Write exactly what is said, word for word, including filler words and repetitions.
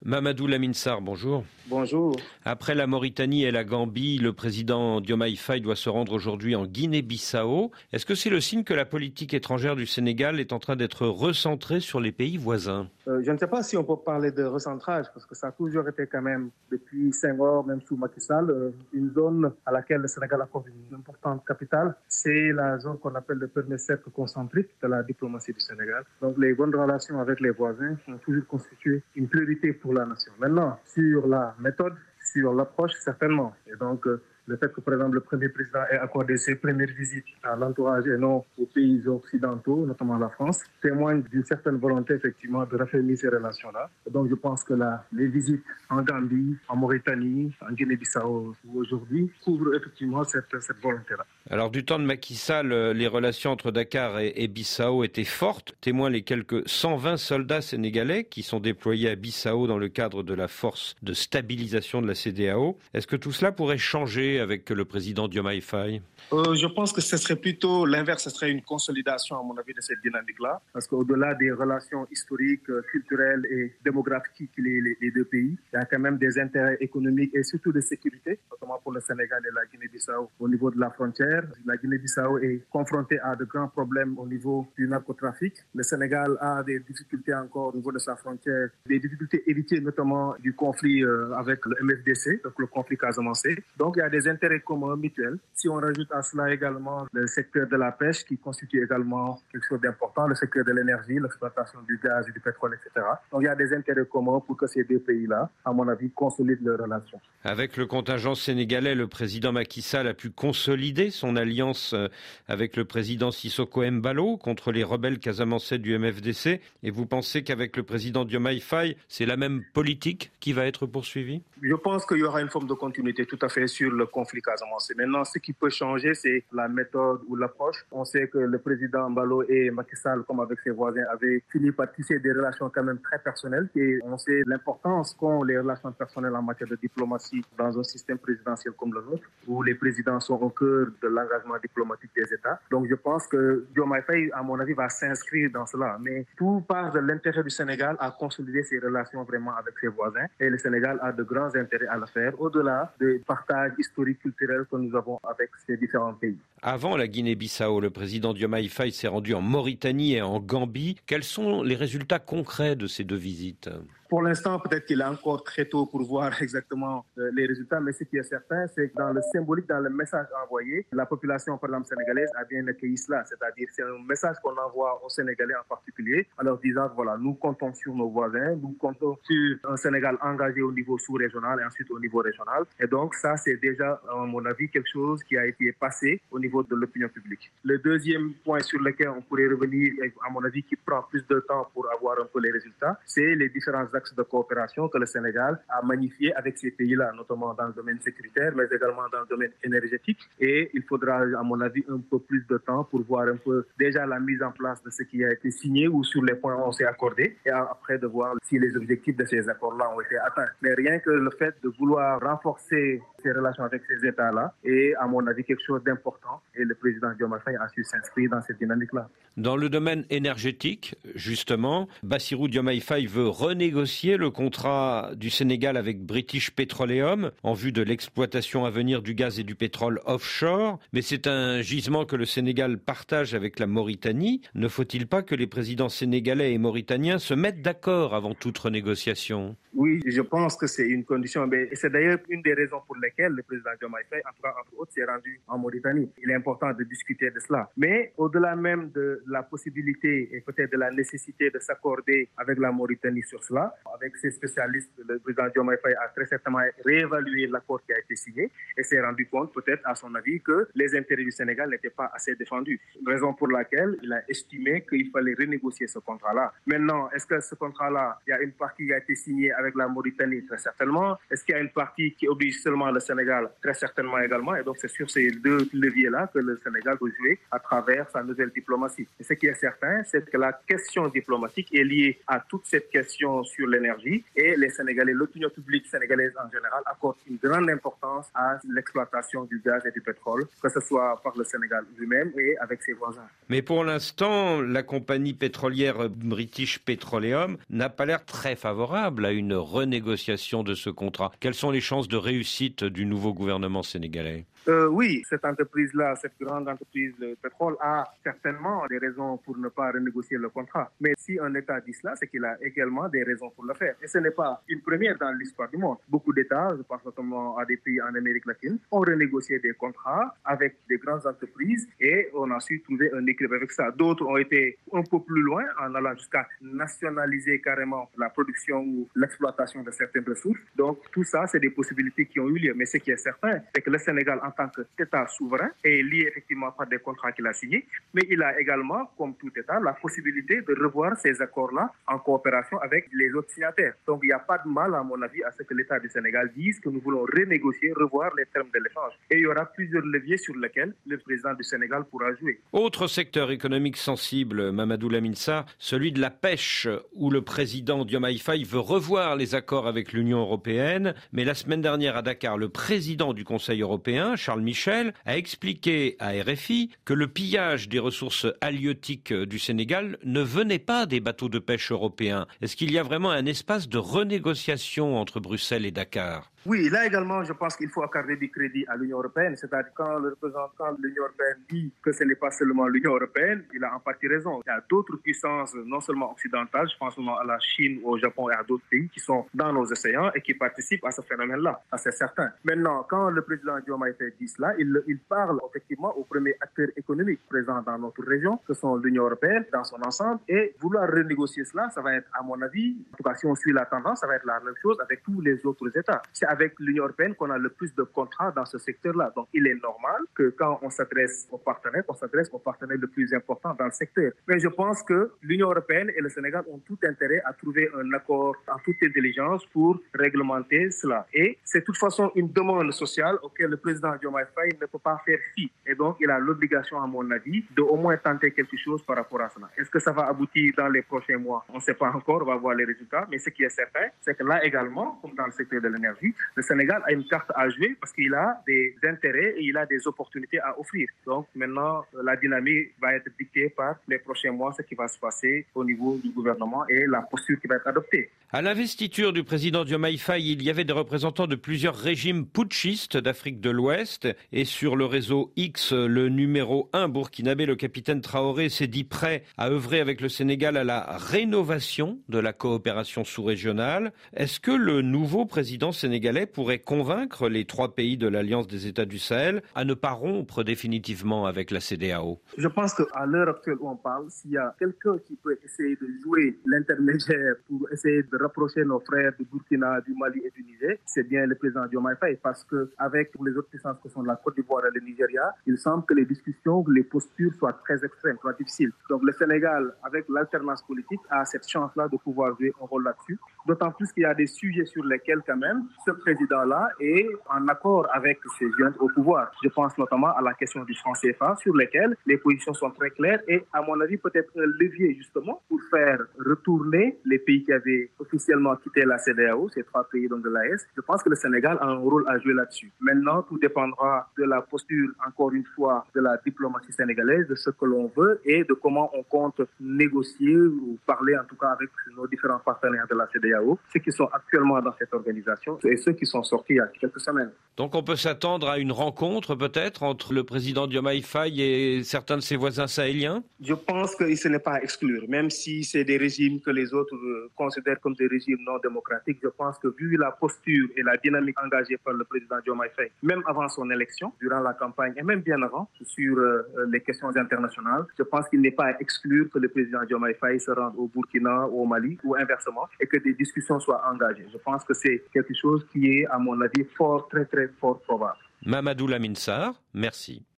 Mamadou Lamine Sarr, bonjour. Bonjour. Après la Mauritanie et la Gambie, le président Diomaye Faye doit se rendre aujourd'hui en Guinée-Bissau. Est-ce que c'est le signe que la politique étrangère du Sénégal est en train d'être recentrée sur les pays voisins ? euh, Je ne sais pas si on peut parler de recentrage, parce que ça a toujours été quand même, depuis Senghor, même sous Macky Sall, euh, une zone à laquelle le Sénégal accorde une importante capitale. C'est la zone qu'on appelle le premier cercle concentrique de la diplomatie du Sénégal. Donc les bonnes relations avec les voisins ont toujours constitué une priorité pour la nation. Maintenant, sur la méthode, sur l'approche, certainement. Et donc, euh, le fait que, par exemple, le premier président ait accordé ses premières visites à l'entourage et non aux pays occidentaux, notamment la France, témoigne d'une certaine volonté, effectivement, de raffermir ces relations-là. Et donc, je pense que là, les visites en Gambie, en Mauritanie, en Guinée-Bissau aujourd'hui couvrent effectivement cette, cette volonté-là. Alors, du temps de Macky Sall, les relations entre Dakar et, et Bissau étaient fortes. Témoignent les quelques cent vingt soldats sénégalais qui sont déployés à Bissau dans le cadre de la force de stabilisation de la C E D E A O. Est-ce que tout cela pourrait changer avec le président Diomaye Faye ? euh, Je pense que ce serait plutôt l'inverse, ce serait une consolidation, à mon avis, de cette dynamique-là. Parce qu'au-delà des relations historiques, culturelles et démographiques qui lient les, les deux pays, il y a quand même des intérêts économiques et surtout de sécurité, notamment pour le Sénégal et la Guinée-Bissau au niveau de la frontière. La Guinée-Bissau est confrontée à de grands problèmes au niveau du narcotrafic. Le Sénégal a des difficultés encore au niveau de sa frontière, des difficultés héritées notamment du conflit euh, avec le M F D C, donc le conflit casamançais. Donc il y a des intérêts communs mutuels. Si on rajoute à cela également le secteur de la pêche qui constitue également quelque chose d'important, le secteur de l'énergie, l'exploitation du gaz et du pétrole, et cetera. Donc il y a des intérêts communs pour que ces deux pays-là, à mon avis, consolident leurs relations. Avec le contingent sénégalais, le président Macky Sall a pu consolider son alliance avec le président Sissoko Embalo contre les rebelles casamançais du M F D C. Et vous pensez qu'avec le président Diomaye Faye, c'est la même politique qui va être poursuivie ? Je pense qu'il y aura une forme de continuité tout à fait sur le conflit casamançais. Maintenant, ce qui peut changer, c'est la méthode ou l'approche. On sait que le président Embalo et Macky Sall, comme avec ses voisins, avaient fini par tisser des relations quand même très personnelles. Et on sait l'importance qu'ont les relations personnelles en matière de diplomatie dans un système présidentiel comme le nôtre, où les présidents sont au cœur de l'engagement diplomatique des États. Donc je pense que Diomaye Faye, à mon avis, va s'inscrire dans cela. Mais tout part de l'intérêt du Sénégal à consolider ses relations vraiment avec ses voisins. Et le Sénégal a de grands intérêts à le faire, au-delà du partage historique, culturel que nous avons avec ces différents pays. Avant la Guinée-Bissau, le président Diomaye Faye s'est rendu en Mauritanie et en Gambie. Quels sont les résultats concrets de ces deux visites ? Pour l'instant, peut-être qu'il est encore très tôt pour voir exactement euh, les résultats, mais ce qui est certain, c'est que dans le symbolique, dans le message envoyé, la population, par exemple, sénégalaise a bien accueilli cela. C'est-à-dire, c'est un message qu'on envoie aux Sénégalais en particulier, en leur disant, voilà, nous comptons sur nos voisins, nous comptons sur un Sénégal engagé au niveau sous-régional et ensuite au niveau régional. Et donc, ça, c'est déjà, à mon avis, quelque chose qui a été passé au niveau de l'opinion publique. Le deuxième point sur lequel on pourrait revenir, à mon avis, qui prend plus de temps pour avoir un peu les résultats, c'est les différents axes de coopération que le Sénégal a magnifié avec ces pays-là, notamment dans le domaine sécuritaire, mais également dans le domaine énergétique. Et il faudra, à mon avis, un peu plus de temps pour voir un peu déjà la mise en place de ce qui a été signé ou sur les points où on s'est accordé, et après de voir si les objectifs de ces accords-là ont été atteints. Mais rien que le fait de vouloir renforcer ces relations avec ces États-là est, à mon avis, quelque chose d'important. Et le président Diomaye Faye a su s'inscrire dans cette dynamique-là. Dans le domaine énergétique, justement, Bassirou Diomaye Faye veut renégocier le contrat du Sénégal avec British Petroleum en vue de l'exploitation à venir du gaz et du pétrole offshore. Mais c'est un gisement que le Sénégal partage avec la Mauritanie. Ne faut-il pas que les présidents sénégalais et mauritaniens se mettent d'accord avant toute renégociation ? Oui, je pense que c'est une condition. Mais c'est d'ailleurs une des raisons pour lesquelles le président Diomaye Faye, en tout cas, entre autres, s'est rendu en Mauritanie. Il est important de discuter de cela. Mais au-delà même de la possibilité et peut-être de la nécessité de s'accorder avec la Mauritanie sur cela, avec ses spécialistes, le président Diomaye Faye a très certainement réévalué l'accord qui a été signé et s'est rendu compte, peut-être à son avis, que les intérêts du Sénégal n'étaient pas assez défendus. Raison pour laquelle il a estimé qu'il fallait renégocier ce contrat-là. Maintenant, est-ce que ce contrat-là, il y a une partie qui a été signée avec la Mauritanie? Très certainement. Est-ce qu'il y a une partie qui oblige seulement le Sénégal? Très certainement également. Et donc, c'est sur ces deux leviers-là rôle-là que le Sénégal doit jouer à travers sa nouvelle diplomatie. Et ce qui est certain, c'est que la question diplomatique est liée à toute cette question sur l'énergie et les Sénégalais, l'opinion publique sénégalaise en général, accorde une grande importance à l'exploitation du gaz et du pétrole, que ce soit par le Sénégal lui-même et avec ses voisins. Mais pour l'instant, la compagnie pétrolière British Petroleum n'a pas l'air très favorable à une renégociation de ce contrat. Quelles sont les chances de réussite du nouveau gouvernement sénégalais ? Euh, oui, cette entreprise-là, cette grande entreprise de pétrole a certainement des raisons pour ne pas renégocier le contrat. Mais si un État dit cela, c'est qu'il a également des raisons pour le faire. Et ce n'est pas une première dans l'histoire du monde. Beaucoup d'États, je pense notamment à des pays en Amérique latine, ont renégocié des contrats avec des grandes entreprises et on a su trouver un équilibre avec ça. D'autres ont été un peu plus loin en allant jusqu'à nationaliser carrément la production ou l'exploitation de certaines ressources. Donc tout ça, c'est des possibilités qui ont eu lieu. Mais ce qui est certain, c'est que le Sénégal, en tant qu'État souverain, est lié effectivement par des contrats qu'il a signés, mais il a également, comme tout État, la possibilité de revoir ces accords-là en coopération avec les autres signataires. Donc il n'y a pas de mal, à mon avis, à ce que l'État du Sénégal dise que nous voulons renégocier, revoir les termes de l'échange. Et il y aura plusieurs leviers sur lesquels le président du Sénégal pourra jouer. Autre secteur économique sensible, Mamadou Lamine Sarr, celui de la pêche, où le président Diomaye Faye veut revoir les accords avec l'Union européenne. Mais la semaine dernière à Dakar, le président du Conseil européen, Charles Michel, a expliqué à R F I que le pillage des ressources halieutiques du Sénégal ne venait pas des bateaux de pêche européens. Est-ce qu'il y a vraiment un espace de renégociation entre Bruxelles et Dakar ? Oui, là également, je pense qu'il faut accorder du crédit à l'Union européenne. C'est-à-dire quand le représentant de l'Union européenne dit que ce n'est pas seulement l'Union européenne, il a en partie raison. Il y a d'autres puissances, non seulement occidentales, je pense seulement à la Chine, au Japon et à d'autres pays qui sont dans nos océans et qui participent à ce phénomène-là. Ça, c'est certain. Maintenant, quand le président Diomaye Faye dit cela, il, il parle effectivement aux premiers acteurs économiques présents dans notre région, que sont l'Union européenne dans son ensemble. Et vouloir renégocier cela, ça va être, à mon avis, en tout cas si on suit la tendance, ça va être la même chose avec tous les autres États. C'est avec l'Union européenne qu'on a le plus de contrats dans ce secteur-là. Donc, il est normal que quand on s'adresse aux partenaires, on s'adresse aux partenaires le plus important dans le secteur. Mais je pense que l'Union européenne et le Sénégal ont tout intérêt à trouver un accord en toute intelligence pour réglementer cela. Et c'est de toute façon une demande sociale auquel le président Diomaye Faye ne peut pas faire fi. Et donc, il a l'obligation, à mon avis, de au moins tenter quelque chose par rapport à cela. Est-ce que ça va aboutir dans les prochains mois? On ne sait pas encore, on va voir les résultats. Mais ce qui est certain, c'est que là également, comme dans le secteur de l'énergie, le Sénégal a une carte à jouer parce qu'il a des intérêts et il a des opportunités à offrir. Donc maintenant, la dynamique va être dictée par les prochains mois, ce qui va se passer au niveau du gouvernement et la posture qui va être adoptée. À l'investiture du président Diomaye Faye, il y avait des représentants de plusieurs régimes putschistes d'Afrique de l'Ouest. Et sur le réseau X, le numéro un burkinabé, le capitaine Traoré, s'est dit prêt à œuvrer avec le Sénégal à la rénovation de la coopération sous-régionale. Est-ce que le nouveau président sénégalais pourrait convaincre les trois pays de l'Alliance des États du Sahel à ne pas rompre définitivement avec la C E D E A O? Je pense qu'à l'heure actuelle où on parle, s'il y a quelqu'un qui peut essayer de jouer l'intermédiaire pour essayer de rapprocher nos frères du Burkina, du Mali et du Niger, c'est bien le président Diomaye Faye, parce qu'avec les autres puissances que sont la Côte d'Ivoire et le Nigeria, il semble que les discussions, les postures soient très extrêmes, soient difficiles. Donc le Sénégal, avec l'alternance politique, a cette chance-là de pouvoir jouer un rôle là-dessus. D'autant plus qu'il y a des sujets sur lesquels quand même ce président-là est en accord avec ses jeunes au pouvoir. Je pense notamment à la question du franc C F A, sur lesquelles les positions sont très claires et à mon avis peut-être un levier justement pour faire retourner les pays qui avaient officiellement quitté la C E D E A O, ces trois pays donc de l'A E S. Je pense que le Sénégal a un rôle à jouer là-dessus. Maintenant, tout dépendra de la posture, encore une fois, de la diplomatie sénégalaise, de ce que l'on veut et de comment on compte négocier ou parler en tout cas avec nos différents partenaires de la C E D E A O, ceux qui sont actuellement dans cette organisation et ceux qui sont sortis il y a quelques semaines. Donc on peut s'attendre à une rencontre peut-être entre le président Diomaye Faye et certains de ses voisins sahéliens? Je pense que ce n'est pas à exclure, même si c'est des régimes que les autres considèrent comme des régimes non démocratiques. Je pense que vu la posture et la dynamique engagée par le président Diomaye Faye, même avant son élection, durant la campagne et même bien avant, sur euh, les questions internationales, je pense qu'il n'est pas à exclure que le président Diomaye Faye se rende au Burkina ou au Mali ou inversement et que des discussions soient engagées. Je pense que c'est quelque chose qui est, à mon avis, fort, très très fort probable. Mamadou Lamine Sarr, merci.